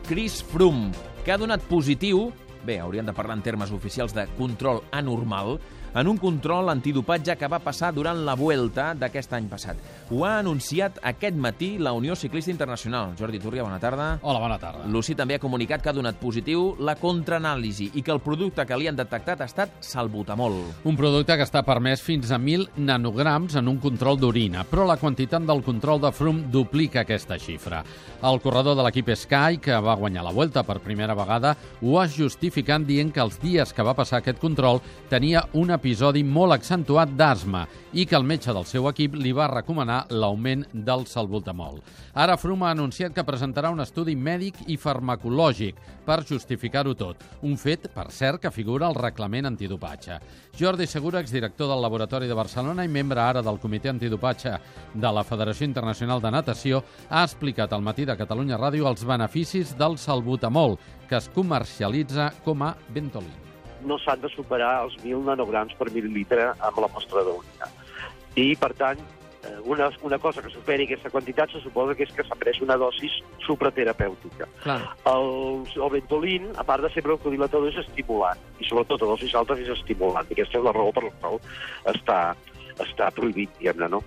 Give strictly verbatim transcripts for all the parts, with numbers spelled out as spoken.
Chris Froome, que ha donat positiu, bé, haurien de parlar en termes oficials de control anormal, en un control antidopatge que va passar durant la Vuelta d'aquest any passat. Ho ha anunciat aquest matí la Unió Ciclista Internacional. Jordi Turria, bona tarda. Hola, bona tarda. L'U C I també ha comunicat que ha donat positiu la contraanàlisi i que el producte que li han detectat ha estat salbutamol. Un producte que està permès fins a mil nanograms en un control d'orina, però la quantitat del control de Froome duplica aquesta xifra. El corredor de l'equip Sky, que va guanyar la Vuelta per primera vegada, ho ha justificant dient que els dies que va passar aquest control tenia un episodi molt accentuat d'asma i que el metge del seu equip li va recomanar l'augment del salbutamol. Ara Froome ha anunciat que presentarà un estudi mèdic i farmacològic per justificar-ho tot, un fet, per cert, que figura al reglament antidopatge. Jordi Segura, exdirector del Laboratori de Barcelona i membre ara del Comitè Antidopatge de la Federació Internacional de Natació, ha explicat al matí de Catalunya Ràdio els beneficis del salbutamol, que es comercialitza com a Ventolin. No s'han de superar els mil nanograms per mil·lilitre amb la mostra d'orina. I, per tant, una, una cosa que superi aquesta quantitat se suposa que és que s'ha pres una dosis supraterapèutica. Clar. El, el Ventolin, a part de ser broncodilatador, és estimulant. I sobretot a dosis altes és estimulant. I aquesta és la raó per la qual està, està prohibit, diguem-ne, no?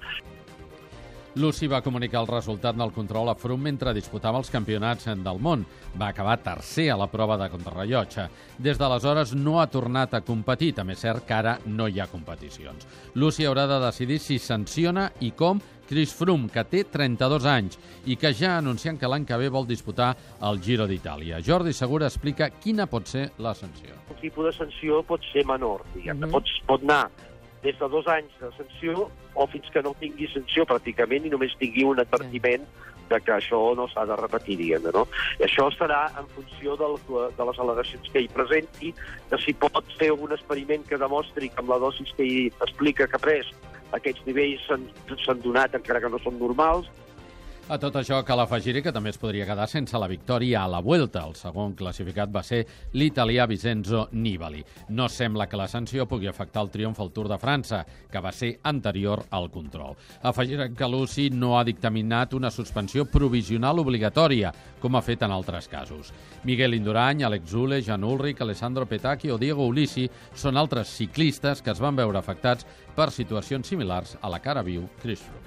L'U C I va comunicar el resultat del control a Froome mentre disputava els campionats del món. Va acabar tercer a la prova de contrarrellotge. Des d'aleshores no ha tornat a competir, també és cert que ara no hi ha competicions. L'U C I haurà de decidir si sanciona i com Chris Froome, que té trenta-dos anys i que ja ha anunciat que l'any que ve vol disputar el Giro d'Itàlia. Jordi Segura explica quina pot ser la sanció. Un tipus de sanció pot ser menor, diguem-ne. Mhm. Pot, pot anar des de dos anys de sanció o fins que no tingui sanció pràcticament i només tingui un advertiment de que això no s'ha de repetir, diguem-ne, no? I això serà en funció del, de les al·legacions que hi presenti, de si pot fer un experiment que demostri que amb la dosis que hi explica que ha pres aquests nivells s'han donat encara que no són normals. A tot això cal afegir que també es podria quedar sense la victòria a la Vuelta. El segon classificat va ser l'italià Vincenzo Nibali. No sembla que la sanció pugui afectar el triomf al Tour de França, que va ser anterior al control. Afegirem que l'U C I no ha dictaminat una suspensió provisional obligatòria, com ha fet en altres casos. Miguel Indurain, Alex Zülle, Jan Ullrich, Alessandro Petacchi o Diego Ulissi són altres ciclistes que es van veure afectats per situacions similars a la que ara viu Chris Froome.